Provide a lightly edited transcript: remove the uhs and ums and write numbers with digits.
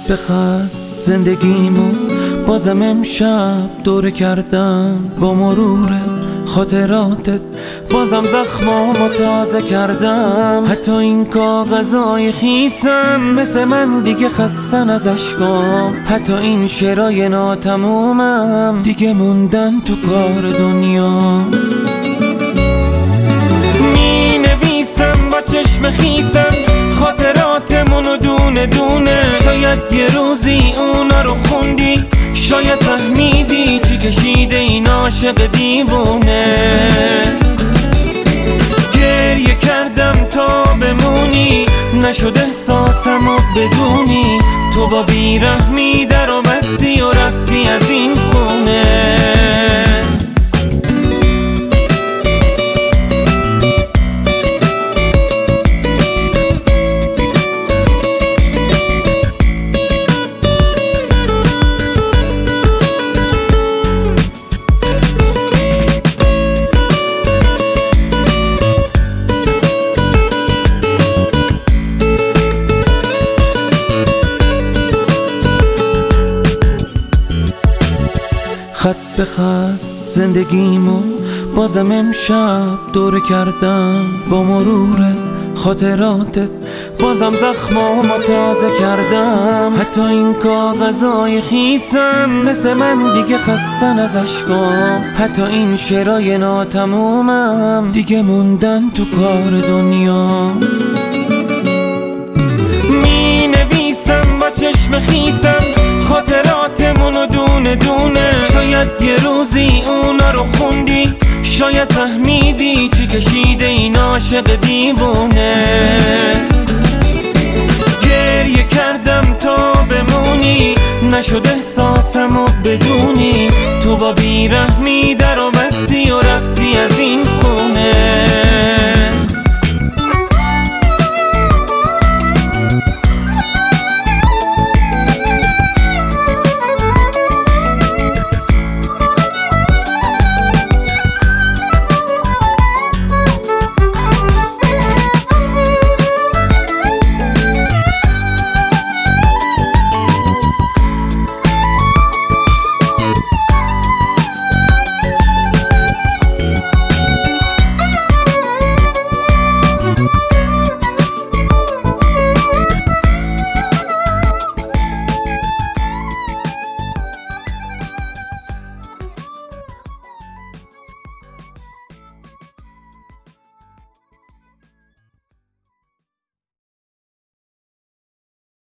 به خط زندگیمو بازم امشب دوره کردم، با مرور خاطراتت بازم زخمامو تازه کردم. حتی این کاغذای خیسم مثل من دیگه خستن از اشکام، حتی این شعرای ناتمومم دیگه موندن تو کار دنیا. می نویسم با چشم خیسم خاطراتمونو دونه دونه، شاید یه روزی اونا رو خوندی، شاید فهمیدی چی کشیده این عاشق دیوونه. گریه کردم تا بمونی، نشد احساسمو بدونی، تو با بیرحمی در و بستی و رفتی از این خونه. خط به خط زندگیمو بازم امشب دوره کردم، با مرور خاطراتت بازم زخمامو تازه کردم. حتی این کاغذای خیسم مثل من دیگه خستن از اشکام، حتی این شعرای ناتمومم دیگه موندن تو کار دنیا. می نویسم با چشم خیسم خاطراتمونو دونه دونه، شاید یه روزی اونا رو خوندی، شاید فهمیدی چی کشیده این عاشق دیوونه. گریه کردم تا بمونی، نشد احساسمو بدونی، تو با بیرحمی